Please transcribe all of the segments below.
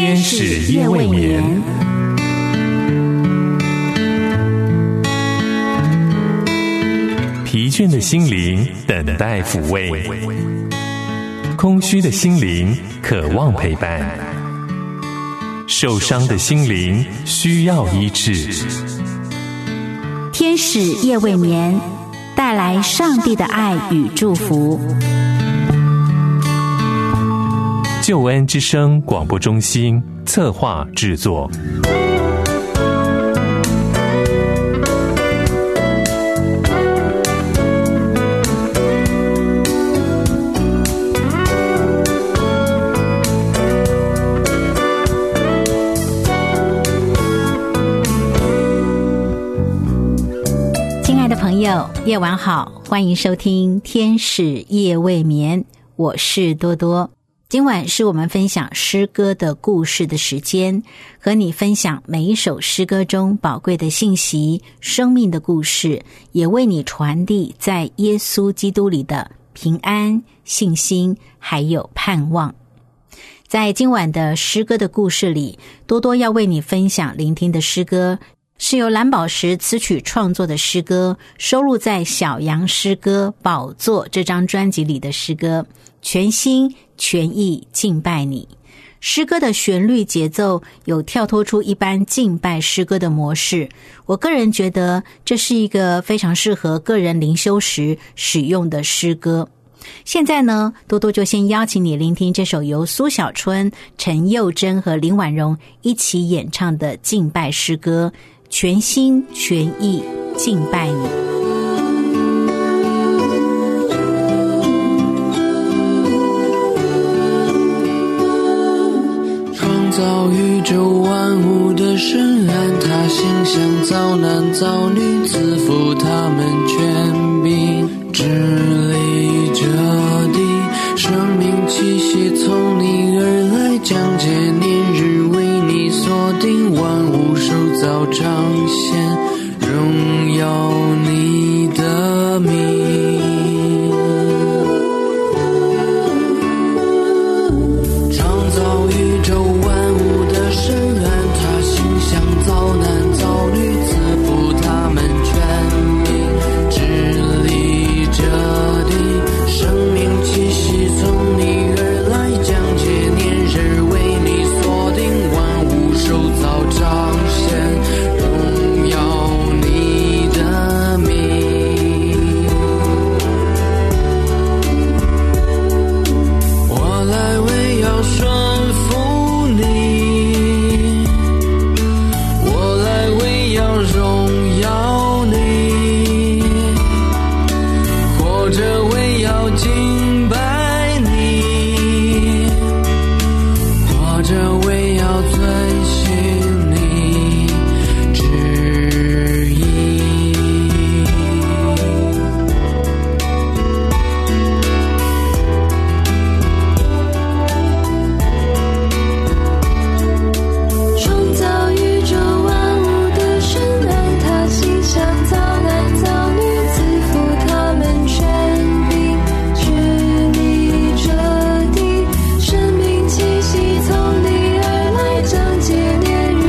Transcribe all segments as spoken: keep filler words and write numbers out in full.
天使夜未眠，疲倦的心灵等待抚慰，空虚的心灵渴望陪伴，受伤的心灵需要医治。 天使夜未眠，带来上帝的爱与祝福。 救恩之声广播中心策划制作。 亲爱的朋友，夜晚好，欢迎收听天使夜未眠，我是多多。今晚是我们分享诗歌的故事的时间，和你分享每一首诗歌中宝贵的信息、生命的故事，也为你传递在耶稣基督里的平安、信心还有盼望。在今晚的诗歌的故事里，多多要为你分享聆听的诗歌是由蓝宝石词曲创作的诗歌，收录在小羊诗歌宝座这张专辑里的诗歌，全心全意敬拜你。诗歌的旋律节奏有跳脱出一般敬拜诗歌的模式，我个人觉得这是一个非常适合个人灵修时使用的诗歌。现在呢，多多就先邀请你聆听这首由苏小春、陈佑贞和林婉容一起演唱的敬拜诗歌，全心全意敬拜你。 创造宇宙万物的神安，他心想造男造女，赐福他们权柄，治理这地，生命气息从你而来，将界年日为你锁定，万物受造彰显，荣耀你的名。 生命气息从你而来，将界年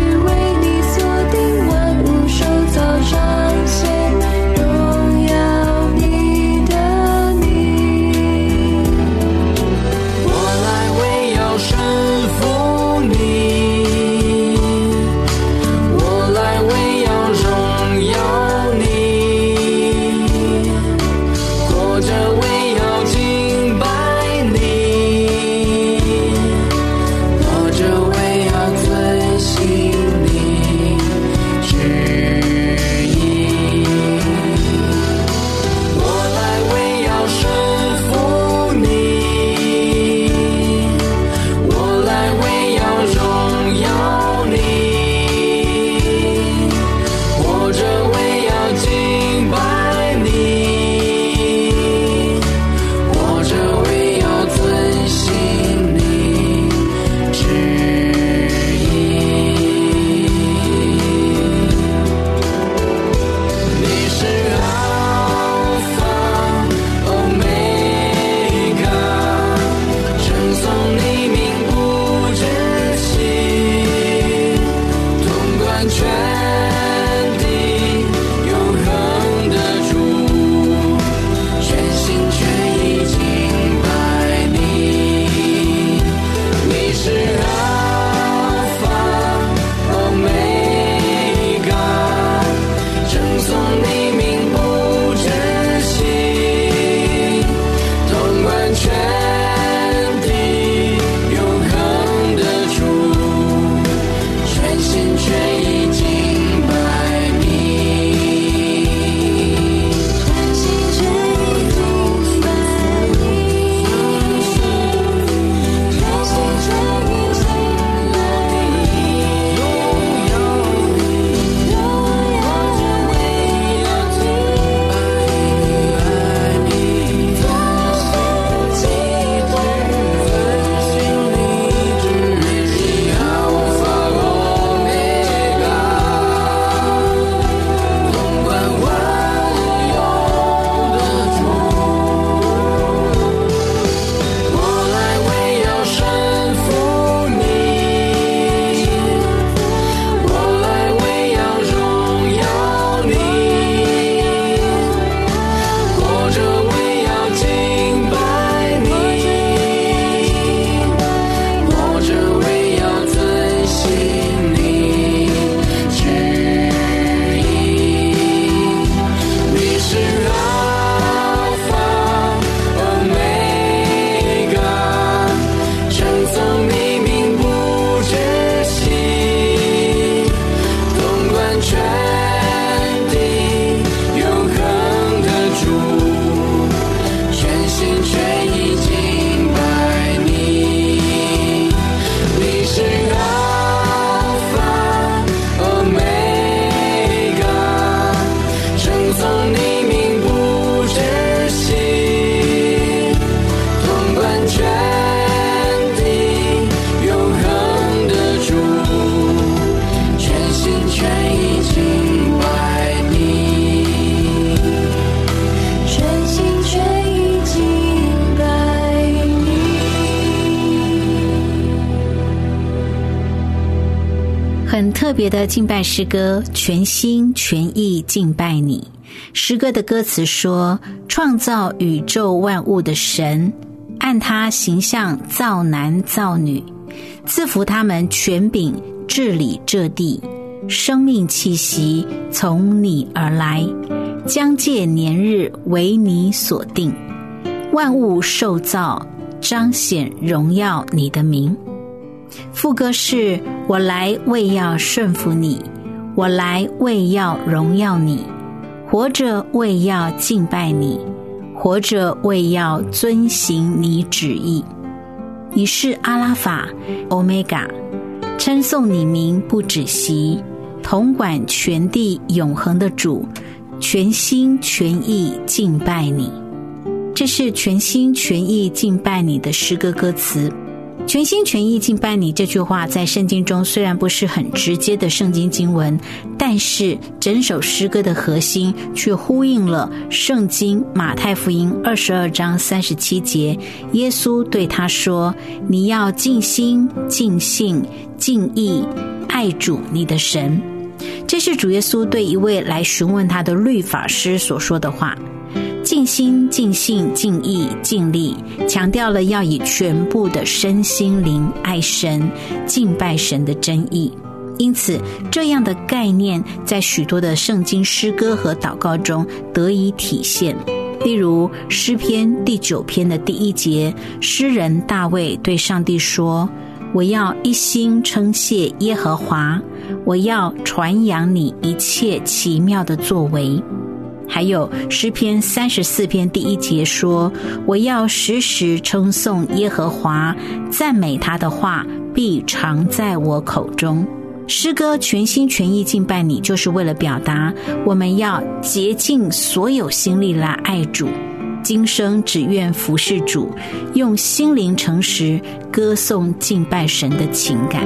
很特别的敬拜诗歌，全心全意敬拜你。诗歌的歌词说，创造宇宙万物的神，按他形象造男造女，赐福他们权柄治理这地，生命气息从你而来，疆界年日为你所定，万物受造彰显荣耀你的名。副歌是，我来为要顺服你，我来为要荣耀你，活着为要敬拜你，活着为要遵行你旨意。你是阿拉法欧米伽，称颂你名不止息，统管全地永恒的主，全心全意敬拜你。这是全心全意敬拜你的诗歌歌词。全心全意敬拜你这句话在圣经中虽然不是很直接的圣经经文，但是整首诗歌的核心却呼应了圣经马太福音二十二章三十七节，耶稣对他说，你要尽心尽性尽意爱主你的神。这是主耶稣对一位来询问他的律法师所说的话。尽心尽性尽意尽力，强调了要以全部的身心灵爱神敬拜神的真意。因此这样的概念在许多的圣经诗歌和祷告中得以体现。例如诗篇第九篇的第一节，诗人大卫对上帝说，我要一心称谢耶和华，我要传扬你一切奇妙的作为。还有诗篇三十四篇第一节说，我要时时称颂耶和华，赞美他的话必常在我口中。诗歌全心全意敬拜你，就是为了表达我们要竭尽所有心力来爱主，今生只愿服侍主，用心灵诚实歌颂敬拜神的情感。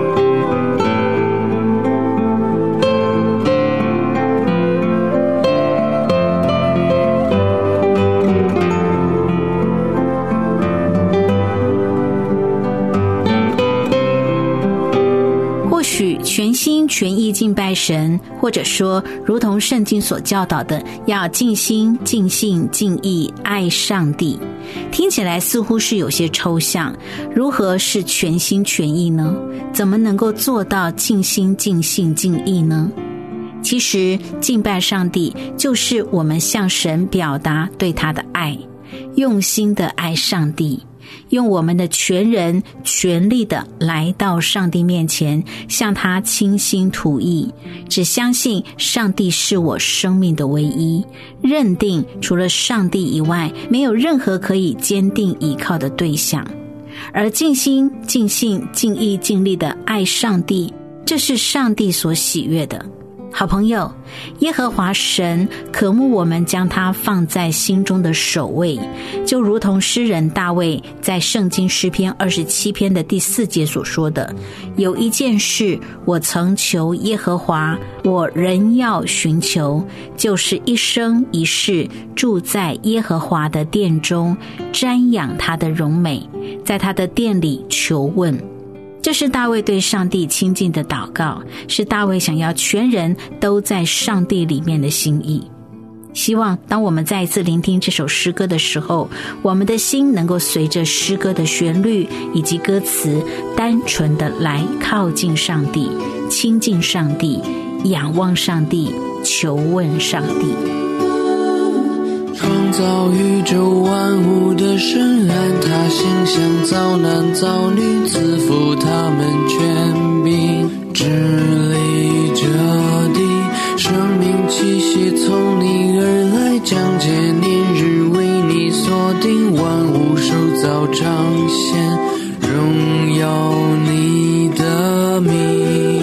全心全意敬拜神，或者说如同圣经所教导的，要尽心尽性尽意爱上帝，听起来似乎是有些抽象。如何是全心全意呢？怎么能够做到尽心尽性尽意呢？其实敬拜上帝就是我们向神表达对他的爱，用心的爱上帝，用我们的全人全力的来到上帝面前，向他倾心吐意，只相信上帝是我生命的唯一，认定除了上帝以外没有任何可以坚定依靠的对象。而尽心尽性尽意尽力的爱上帝，这是上帝所喜悦的。好朋友，耶和华神渴慕我们将他放在心中的首位，就如同诗人大卫在圣经诗篇二十七篇的第四节所说的，有一件事我曾求耶和华，我仍要寻求，就是一生一世住在耶和华的殿中，瞻仰他的荣美，在他的殿里求问。这是大卫对上帝亲近的祷告，是大卫想要全人都在上帝里面的心意。希望当我们再一次聆听这首诗歌的时候，我们的心能够随着诗歌的旋律以及歌词，单纯的来靠近上帝，亲近上帝，仰望上帝，求问上帝。 创造宇宙万物的神，按他形象造男造女，赐福他们权柄，治理这地，生命气息从你而来，将界年日为你所定，万物受造彰显荣耀你的名。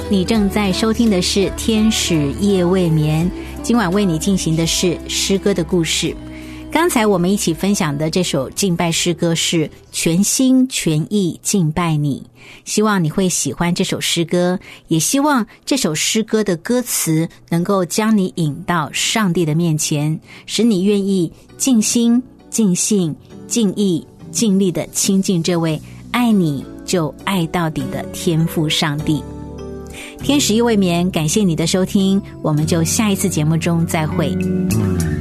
你正在收听的是天使夜未眠，今晚为你进行的是诗歌的故事。刚才我们一起分享的这首敬拜诗歌是全心全意敬拜你，希望你会喜欢这首诗歌，也希望这首诗歌的歌词能够将你引到上帝的面前，使你愿意尽心尽性尽意尽力的亲近这位爱你就爱到底的天父上帝。天使夜未眠，感谢你的收听，我们就下一次节目中再会。